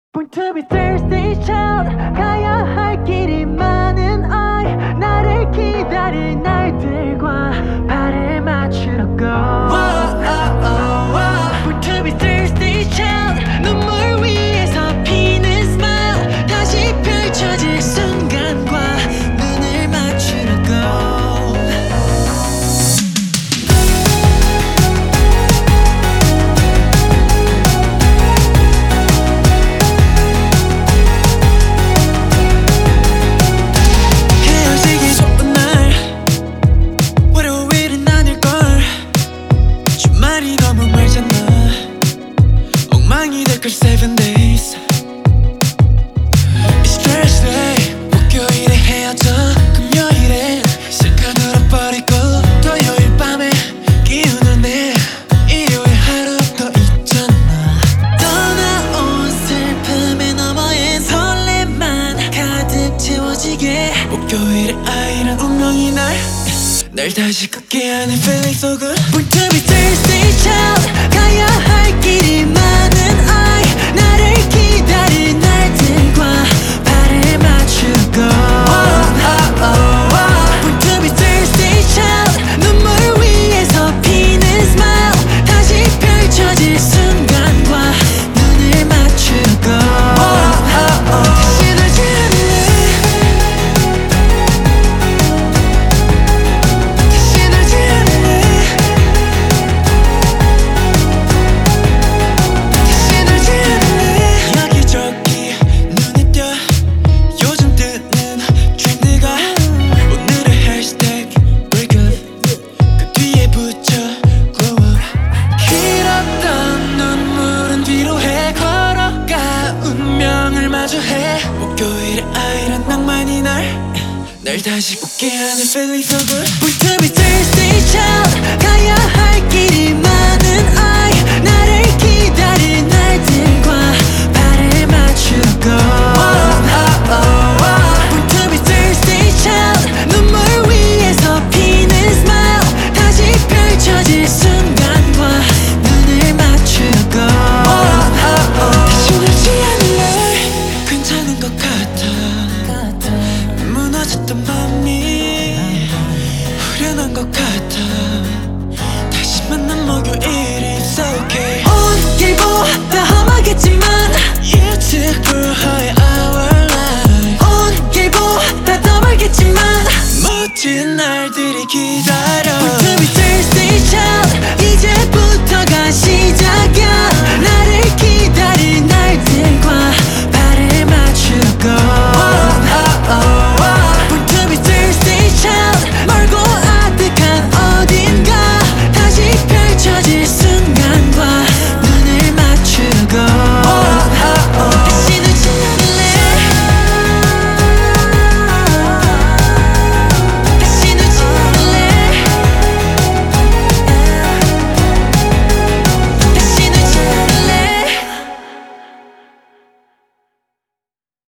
Born to be thirsty child 가야 할 길이 많은 I 나를 기다릴 날들과 발을 맞추러 go Born to be thirsty child 눈물 위에서 피는 smile 다시 펼쳐질 순간과 눈을 맞추러 go 그 7 days It's Thursday 목요일에 헤어져 금요일에 실컷 울어버리고 토요일 밤에 기운을 내 일요일 하루 더 있잖아 떠나온 슬픔의 너머엔 설렘만 가득 채워지게 목요일에 아이란 운명이 날 다시 걷게 하는 feeling so good Born to be thirsty child 가야 할 길이 많은 I 나를 기다릴 날들과 발을 맞추러 go Born to be thirsty child 눈물 위에서 피는 smile 다시 펼쳐질 순간과 눈을 맞추러 go 다시 널 지울래 목요일에 아이란 낭만이 날 다시 웃게 하는 feeling so good Born to be thirsty child 가야 할 길이 많은 I 나를 기다릴 날들